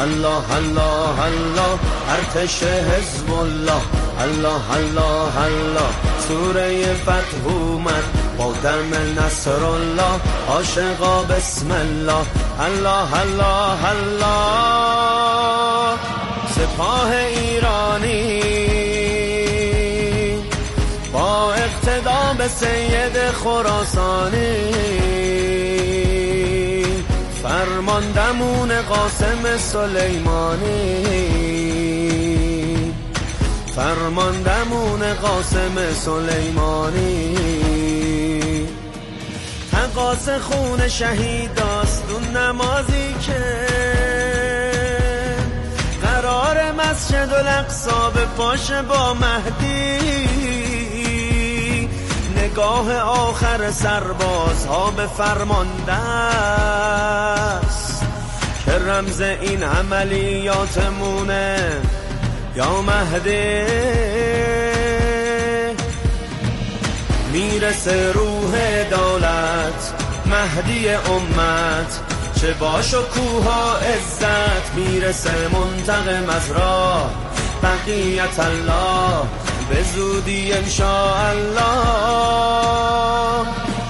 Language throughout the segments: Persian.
الله الله الله ارتش حزب الله الله الله الله سوره فتح اومد با دم نصر الله عاشقا بسم الله الله الله الله سپاه ایرانی با اقتدا به سید خراسانی فرماندمون قاسم سلیمانی فرماندمون قاسم سلیمانی تقاص خون شهیداست اون نمازی که قرار مسجد الاقصی به پاش با مهدی نگاه آخر سربازها به فرمانده است که رمز این عملیاتمونه یا مهدی میرسه روح دولت مهدی امت چه با شکوها عزت میرسه منتقم از راه بقیت الله به زودی انشاءالله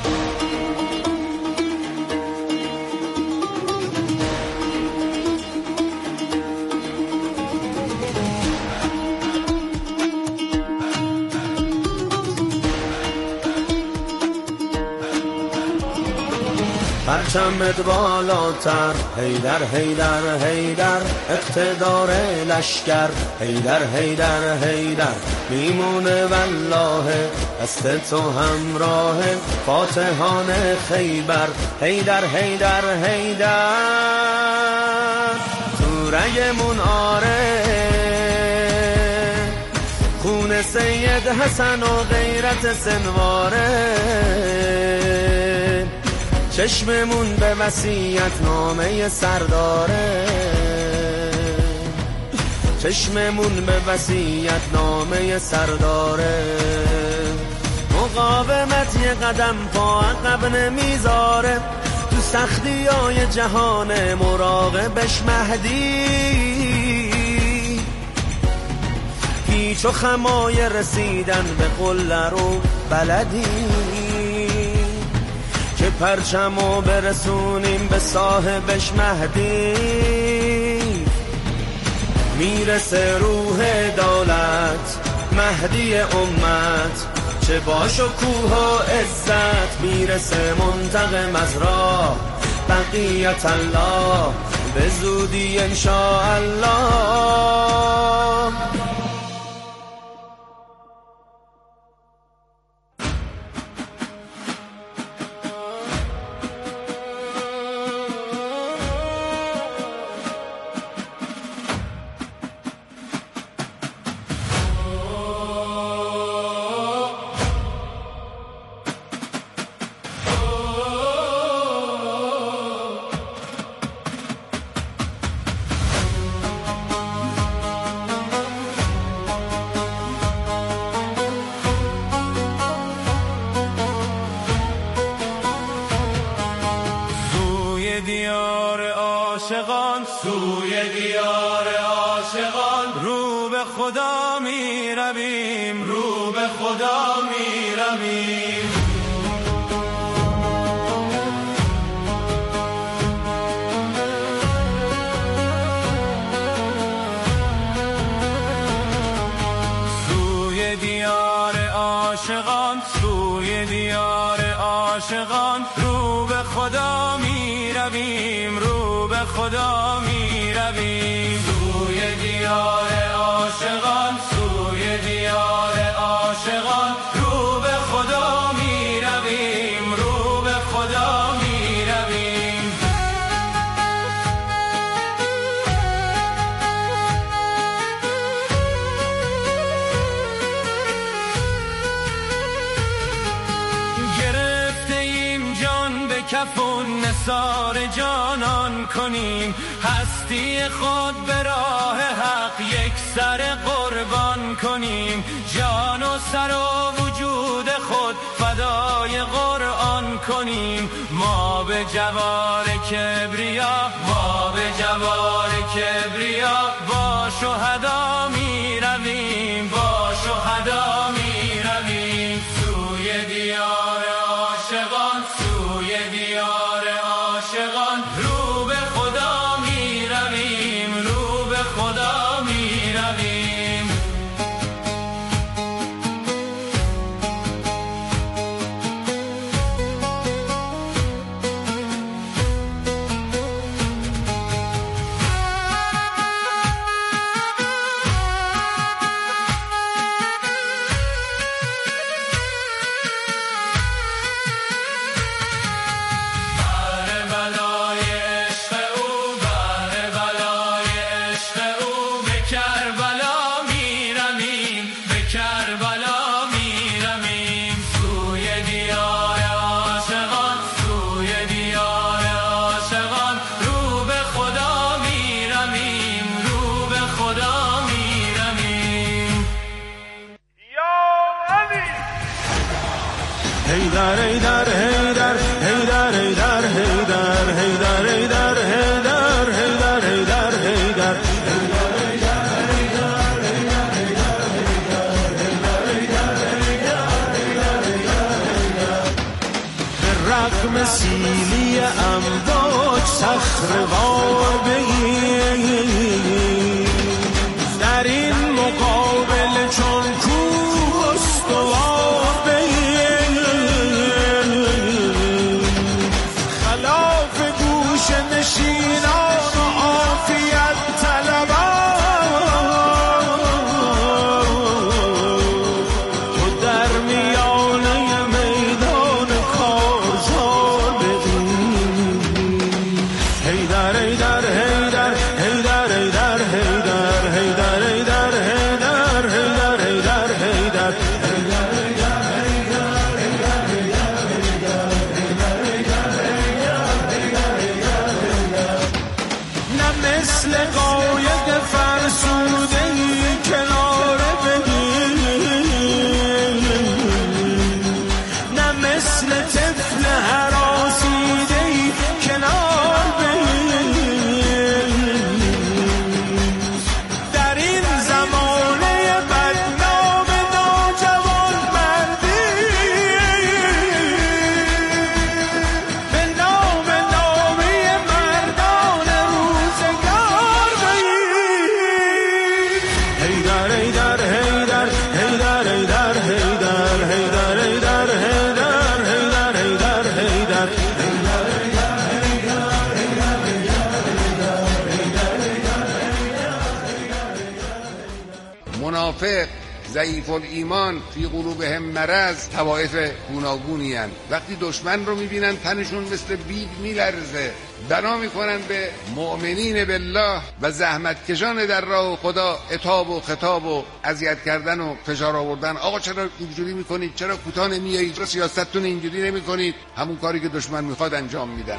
پرچمت بالاتر حیدر حیدر حیدر اقتدار لشکر حیدر حیدر حیدر میمونه والله دست تو همراه فاتحان خیبر حیدر حیدر حیدر تو رگمون آره خون سید حسن و غیرت سنواره چشممون به وصیت نامه سرداره چشممون به وصیت نامه سرداره مقاومت یه قدم پا عقب نمیذاره تو سختی های جهان مراقبش مهدی پیچ و خمای رسیدن به قله رو بلدی که پرچمو برسونیم به صاحبش مهدی میرسه روح دولت مهدی امت چه با شکوه و عزت میرسه منتقم از راه بقیت الله به زودی انشاءالله سوی دیار عاشقان رو به خدا می رویم رو به خدا می رویم سوی دیار عاشقان سوی دیار عاشقان رو به خدا می رویم رو به خدا می رویم سوی دیار عاشقان سوی دیار عاشقان رو به خدا می رویم رو به خدا می رویم گرفته ایم جان به کف و نثار جانان کنیم هستی خود به راه حق یک سر قربان کنیم جان و سر و وجود خود فدا فدای قرآن کنیم. ما به جوار کبریا، ما به جوار کبریا با شهدا می رویم، با شهدا می رویم. سوی دیار عاشقان، سوی دیار عاشقان، رو به خدا می رویم، رو به خدا می رویم. هیدر هیدر هیدر هیدر هیدر هیدر هیدر هیدر هیدر هیدر هیدر به رغم سیلی امواج صخره‌وار بگیر، در این مقابل چون کوه استوار بگیر، خلاف گوش نشینان و عافیت طلبان، تو در میانه میدان کارزار بگیر. هیدر هیدر هیدر هیدر هیدر هیدر هیدر هیدر هیدر هیدر هیدر نه مثل قایق فرسوده‌ای کناره بگیر، نه مثل طفل هراسیده‌ای کنار بگیر. در این زمانه بدنام ناجوان مردی، به نام نامی مردان روزگار بگیر. هیدر هیدر هیدر هیدر هیدر هیدر هیدر هیدر هیدر هیدر هیدر منافق ضعیف الایمان فی قلوبهم مرض، طوایف گوناگونی هستند. وقتی دشمن رو میبینن تنشون مثل بید میلرزه، بنا میکنن به مؤمنین بالله و زحمتکشان در راه خدا عتاب و خطاب و اذیت کردن و فشار آوردن. آقا چرا اینجوری میکنید؟ چرا کوتاه نمیایید؟ چرا سیاستتون اینجوری نمیکنید؟ همون کاری که دشمن میخواد انجام میدن.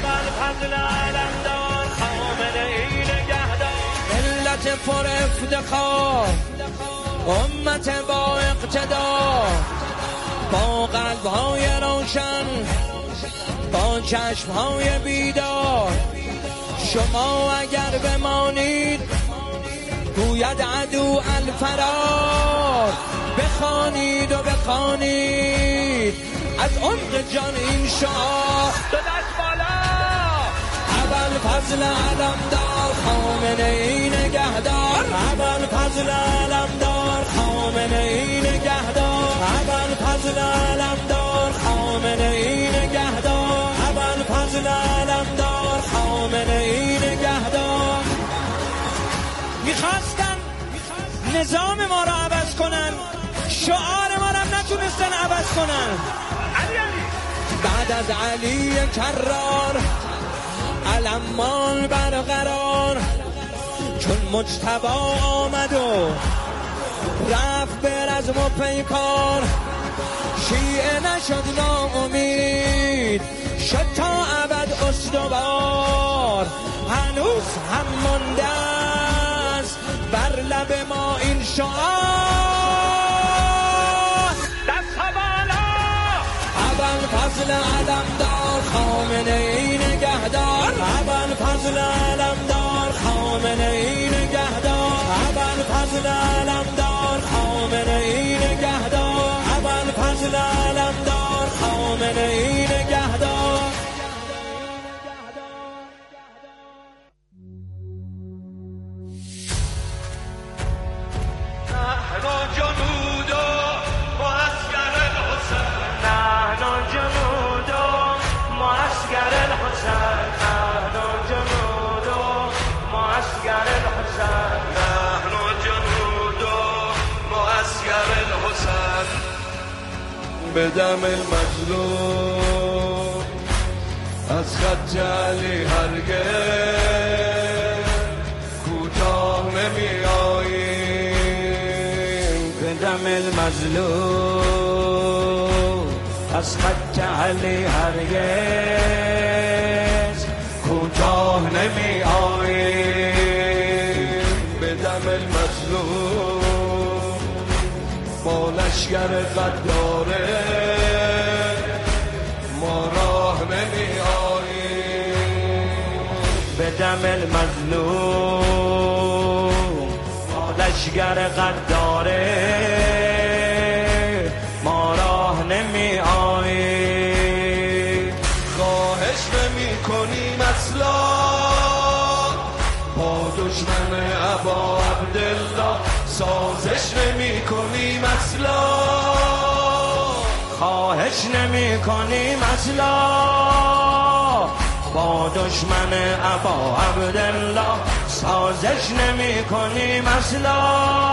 ملت پر افتخار، امت با اقتدار، با قلب‌های روشن، با چشم‌های بیدار. شما اگر بمانید گوید عدو الفرار، بخوانید و بخوانید از عمق جان این شعار. دو دست بالا، اول فضل علمدار، خامنه ای نگهدار. اول فضل علمدار، خامنه ای نگهدار. اول فضل علمدار، خامنه ای نگهدار. اول فضل علمدار، خامنه ای نگهدار. میخواستن نظام ما را عوض کنن، شعار ما را نتونستن عوض کنن. بعد از علی کرار علم مال برقرار، چون مجتبی آمد و رفت به رزم و پیکار. شیعه نشد ناامید، شد تا ابد استوار. هنوز هم مانده است بر لب ما این شعار. دست بالا، علمدار خامنه ای نگهدار ابوالفضل علمدار خامنه ای نگهدار ابوالفضل علمدار خامنه ای نگهدار ابوالفضل علمدار خامنه ای نگهدار به دم المظلوم از خط علی هرگز کوتاه نمی آییم به دم المظلوم از خط علی هرگز کوتاه نمی آییم به دم المظلوم با لشگر غداره ما راه نمی آییم به دم المظلوم با لشگر غداره ما راه نمی آییم خواهش نمی کنیم اصلا با دشمن ابا عبدالله سازش نمی کنیم اصلا خواهش نمی کنیم اصلا با دشمن ابا عبدالله سازش نمی کنیم اصلا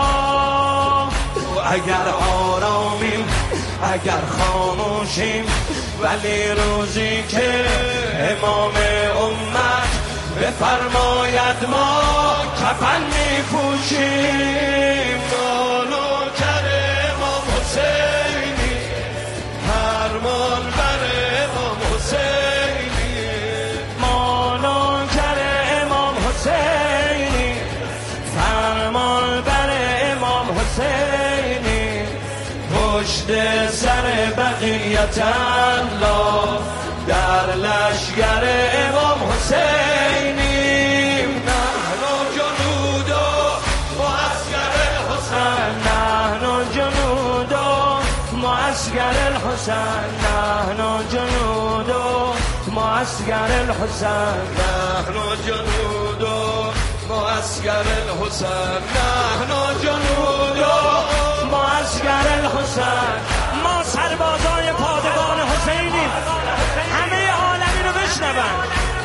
اگر آرامیم اگر خاموشیم ولی روزی که امام امت بفرماید ما کفن می پوشیم نوکر امام حسینی فرمان بر امام حسینی ما نوکر امام حسینی فرمان بر امام حسینی پشت سر بقیت الله در لشگر امام حسینی نحن جنود معسكر الحسین نحن جنود معسكر الحسین نحن جنود معسكر الحسین نحن جنود معسكر الحسین نحن جنود معسكر الحسین ما سربازای پادگان حسینی همه عالمی رو بشنون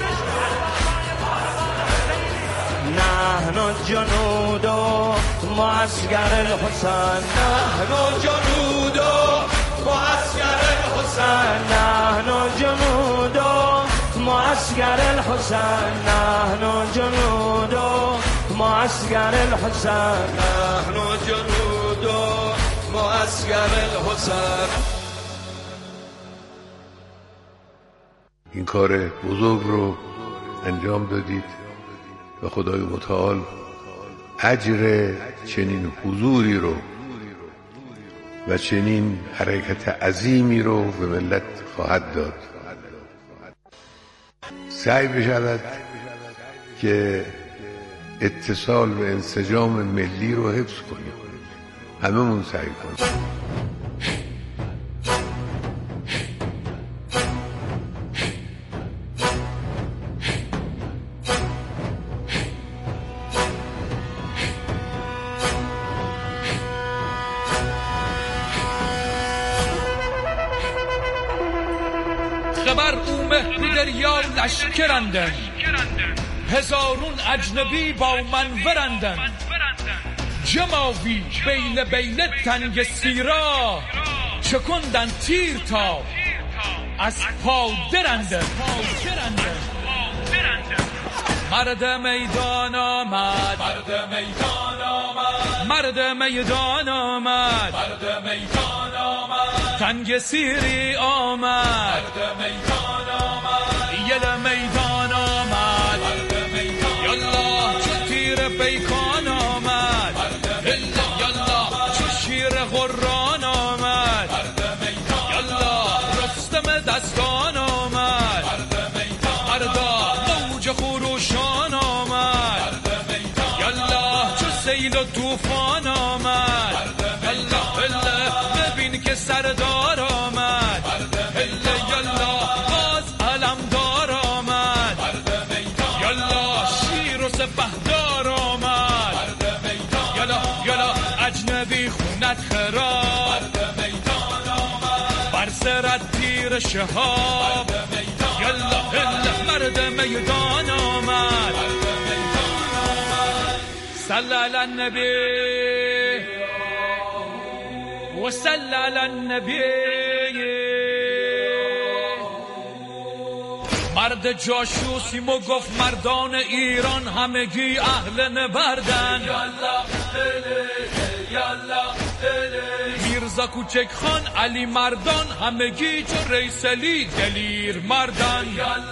نحن جنود معسكر الحسین نحن جنود معسكر الحسین نحن جنود معسكر الحسین نحن جنود معسكر الحسین نحن جنود معسكر الحسین این کار بزرگ رو انجام دادید و خدای متعال اجر چنین حضوری رو و چنین حرکت عظیمی رو به ملت خواهد داد. سعی بشود که اتصال و انسجام ملی رو حفظ کنیم، هممون سعی کنیم. خبر او مهدی دریا لشکرندن هزارون اجنبی با من ورندن جماوی بیل بیل تنگ سیرا چکندن تیر تا از پا درندن مرد میدان آمد مرد میدان آمد مرد میدان آمد مرد میدان آمد تنگ سیری آمد مرد میدان آمد یل میدان آمد مرد میدان یالله چو تیر بیکان آمد مرد میدان یالله چو شیر غران آمد مرد میدان یالله رستم دستان سیل و طوفان آمد الله الله ببین که سردار آمد الله یالا باز علمدار آمد یالا شیر و سپهدار آمد یالا یالا اجنبی خونت خراب بر سرت تیر شهاب یالا الله مرد میدان آمد صلی علی النبی و صلی علی النبی مرد جاشوسیم و گفت مردان ایران همگی اهل نبردن میرزا کوچک خان علی مردان همگی چو ریسلی دلیر مردن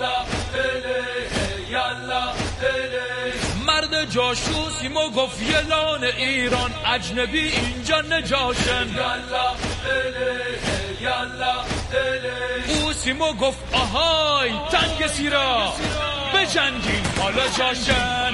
مرد جاشوسیم و گفت یلان ایران اجنبی اینجا نجاشن اوسیم و گفت آهای تنگ سیرا بجنگین حالا جاشن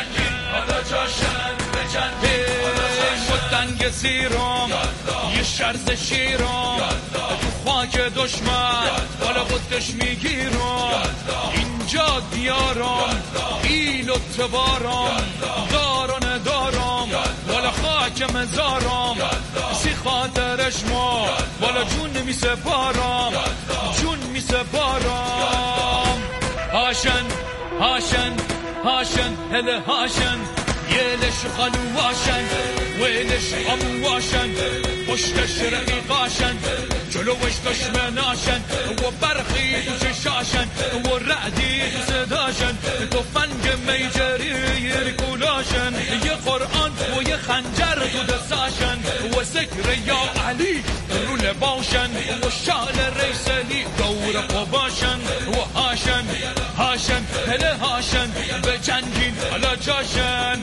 تنگ سیرام یه شرز شیرام تو خاک دشمن بالا خودش میگیرم اینجا دیارم ایل و تبارم داران دارم بالا خاک مزارم سی خاطرش ما بالا جون میسپارم جون میسپارم هاشن هاشن هاشن هله هاشن یلش خالو واشن ویلش امو واشن پشتش رقیقاشن جلوش دشمناشن و برخی تو چشاشن و رعدی تو صداشن تو فنگ میجری ریکولاشن یه قرآن و یه خنجر تو دستاشن و ذکر یا علی رو لباشن و شال ریسلی دور قباشن و هاشن هاشن هله هاشن به جنگین حالا جاشن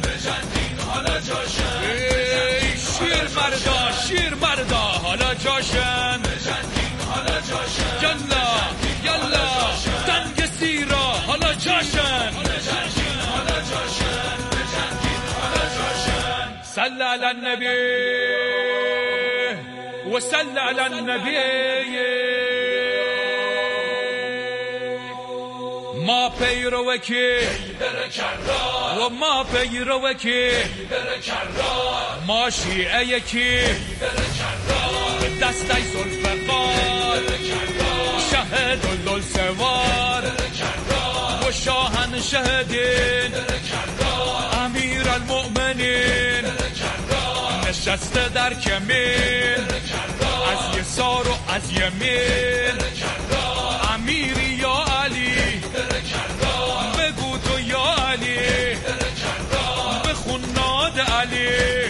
شیر مردا حالا جاشن یلا یلا تنگ سیرا حالا جاشن صلی علی النبی و صلی علی النبی ما پیروکی و ما پیروکی ما شیعه یکی دسته زلفقار شهد و دل سوار و شاهن شهدین امیر المؤمنین نشسته در کمین از یسار و از یمین امیری یا علی بگو تو یا علی بخون ناد علی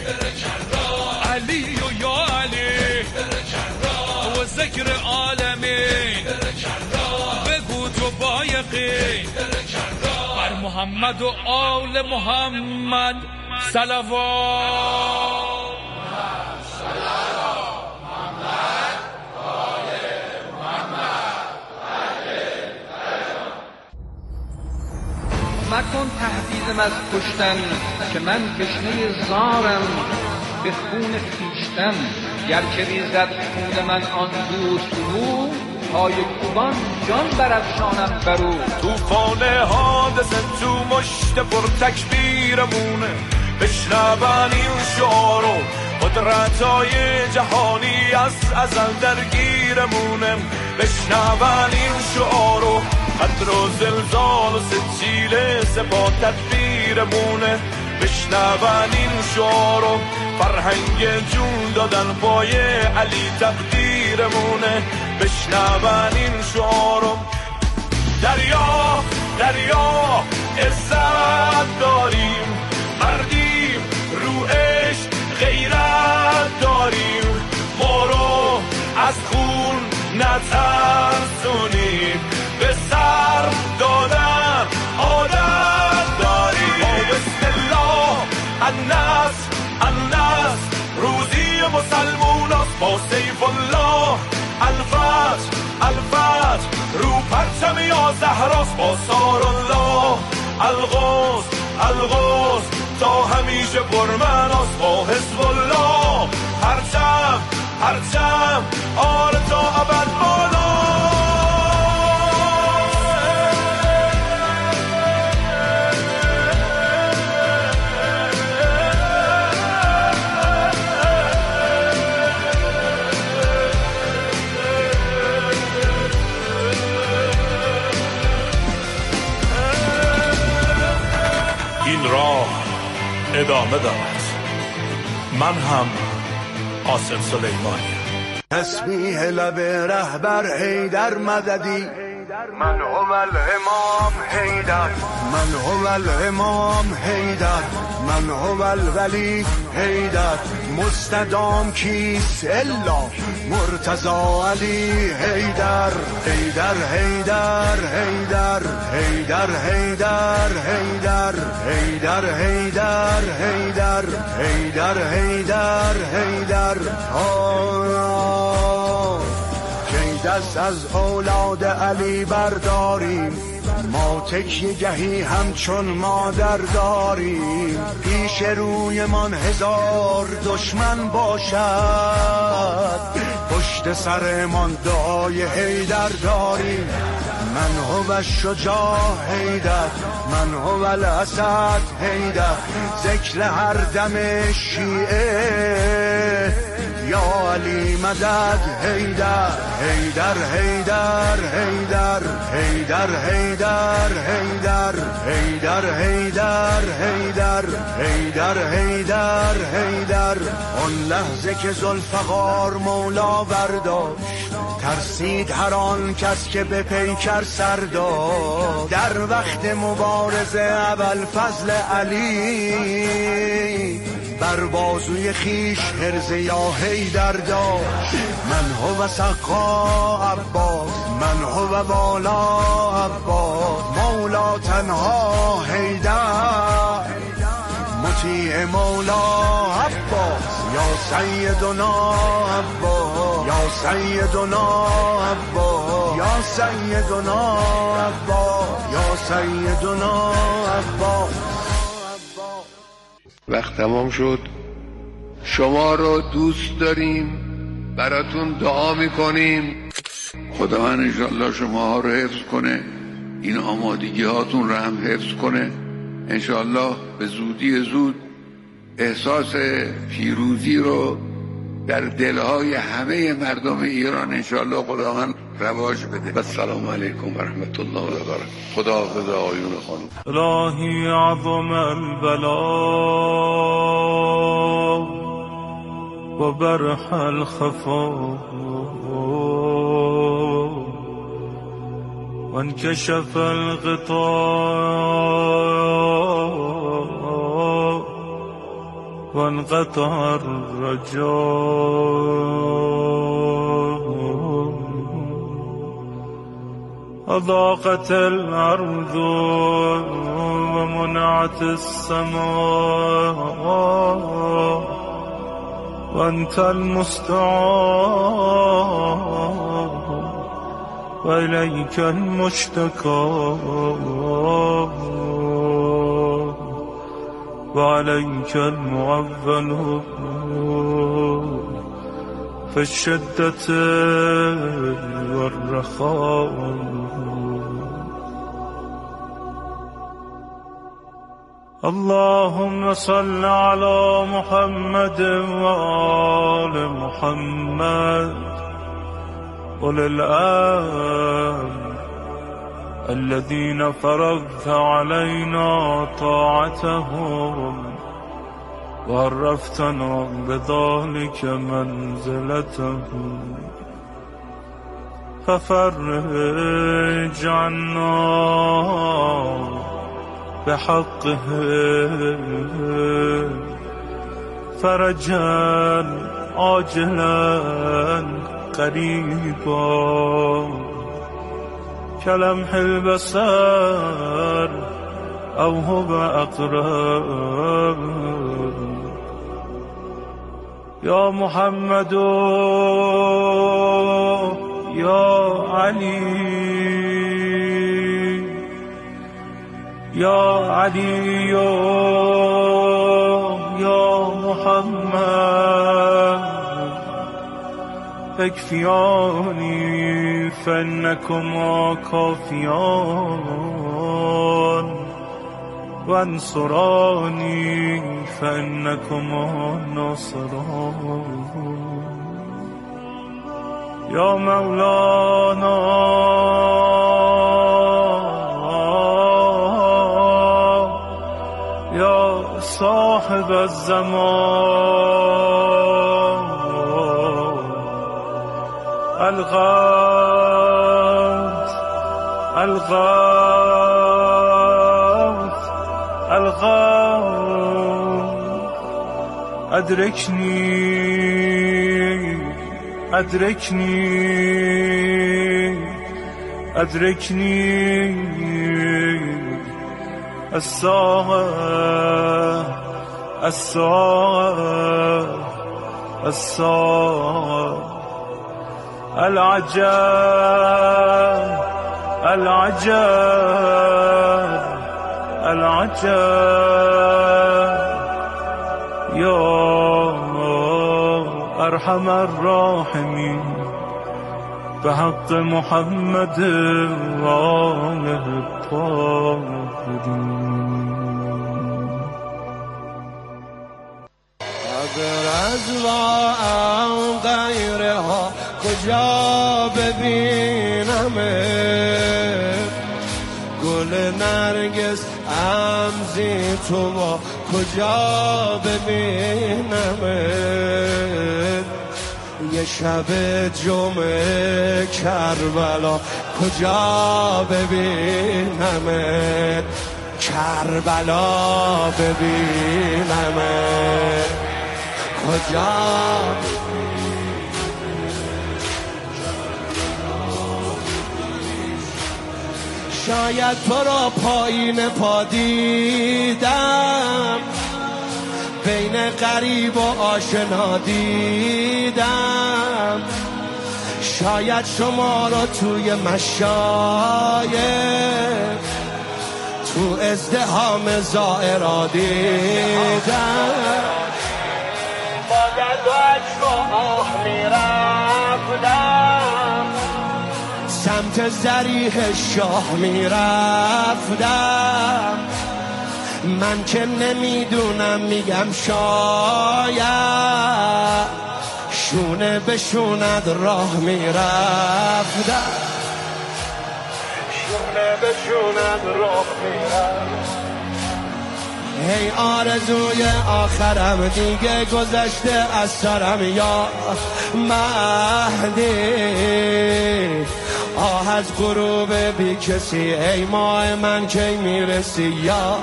علی و یا علی و ذکر عالمین بگو تو با یقین بر محمد و آل محمد صلوات مکن تهدیدم از کشتن که من تشنه زارم به خون خویشتن گر که ریزد خون من آن دوست رو پای کوبان جان برافشانم برو طوفان حادثه تو مشت پر تکبیرمونه بشنون این شعارو قدرت‌های جهانی از ازل درگیرمونه بشنون این شعارو قدر و زلزال و سجیل سپاه تدبیرمونه بشنون این شعارو فرهنگ جون دادن پای علی تقدیرمونه بشنون این شعارو دریا دریا عزت داریم مردیم رو عشق غیرت داریم ما رو از خون نترسونیم به سر دادن عادت داریم بسم الله النصر روزی مسلمون است با سیف الله الفتح رو پرچم یا زهراست با سار الله الغوث تا همیشه پرمعناست با حزب الله. هرچم آره تا ابد بالا. این راه ادامه دارد. من هم قاسم سلیمانی. تسبیح لب رهبر حیدر مددی، من هو الامام حیدر، من هو الامام حیدر، من هو الولی حیدر. مستدام کیست الا مرتضی علی حیدر. حیدر حیدر حیدر حیدر حیدر حیدر حیدر حیدر حیدر حیدر حیدر حیدر. کی دست از اولاد علی برداریم، ما تکیه گهی همچون مادر داریم. پیش روی من هزار دشمن باشد، پشت سر من دعای حیدر داریم. من هو الشجاع حیدر، من هو الاسد حیدر. ذکر هر دم شیعه یا علی مدد حیدر. حیدر حیدر حیدر حیدر حیدر حیدر حیدر حیدر حیدر حیدر حیدر حیدر. آن لحظه که ذوالفقار مولا برداشت، ترسید هر آن کس که به پیکر سر داد. در وقت مبارزه ابوالفضل علی بر بازوی خیش حرز یا حیدر داشت. من هو سقا عباس، من هو والا عباس. مولا تنها حیدر، مطیع مولا عباس. یا سیدنا عباس، یا سیدنا عباس، یا سیدنا عباس، یا سیدنا عباس. وقت تمام شد. شما رو دوست داریم، براتون دعا میکنیم. خداوند انشاءالله شما ها رو حفظ کنه، این آمادگی هاتون رو هم حفظ کنه. انشاءالله به زودی زود احساس پیروزی رو در دلهای همه مردم ایران انشاءالله خداوند رواج بده. السلام علیکم و رحمت الله و برکاته. خداحافظ آقایون خانم. الهی عظم البلا و برح الخفا و انکشف الغطاء و انقطع الرجاء. أضاقت الأرض ومنعت السماء وأنت المستعان وإليك المشتكى وعليك المعول في الشدة والرخاء. اللهم صل على محمد وآل محمد أولي الأمر الذين فرضت علينا طاعتهم وعرفتنا بذلك منزلتهم، ففرج عنا بحقه فرجا عاجلا قريبا كلمح البصر أو هو أقرب. يا محمد يا علي یا علی یا محمد اکفیانی فانکما کافیان وانصرانی فانکما ناصران یا مولانا یا صاحب الزمان الغوث الغوث الغوث ادرکنی ادرکنی ادرکنی الساعة الساعة الساعة العجب العجب العجب يا ارحم الراحمين بحق محمد وآله الطاهرين. قدر از واام غیرها کجا ببینمت، گل نرگس امزی تو با کجا ببینمت، یه شب جمعه کربلا کجا ببینمت، کربلا ببینمت کجا شاید تو را پایین پا دیدم، بین غریب و آشنا دیدم، شاید شما را توی مشایخ تو ازدحام زائرا دیدم، با درد و عجز و آه میرفتم، سمت ضریح شاه میرفتم، من که نمیدونم میگم شاید شونه به شونت راه میرفتم، شونه به شونت راه میرفتم. هی آرزوی آخرم دیگه گذشته از سرم یا مهدی، آه از غروب بی کسی ای ماه من کی میرسی یا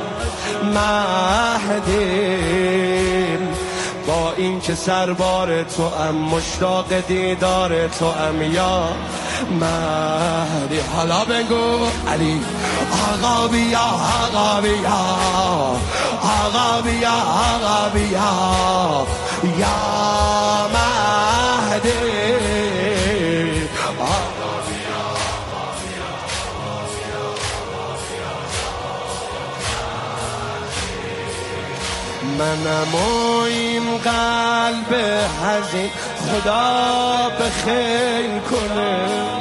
مهدی، با این که سربار تو ام مشتاق دیدار تو ام یا مهدی. حالا بگو علی آقا بیا آقا بیا آقا بیا آقا بیا یا مهدی، منم و این قلب حزین خدا بخیر کنه،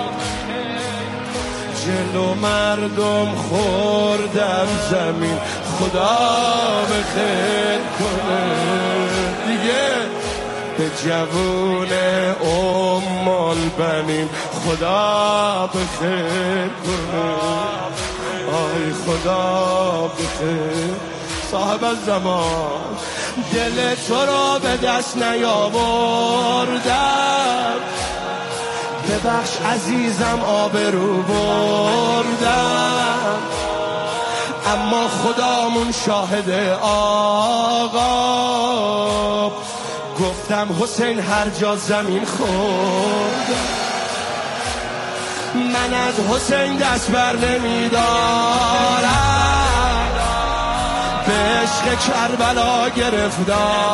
جلو مردم خوردم زمین خدا بخیر کنه، دیگه به جوون ام البنین خدا بخیر کنه، آی خدا بخیر. صاحب الزمان دل تو را به دست نیاوردم، ببخش عزیزم آبرو بردم، اما خدامون شاهد آقا، گفتم حسین هر جا زمین خوردم، من از حسین دست بر نمیدارم، به عشق کربلا گرفتار.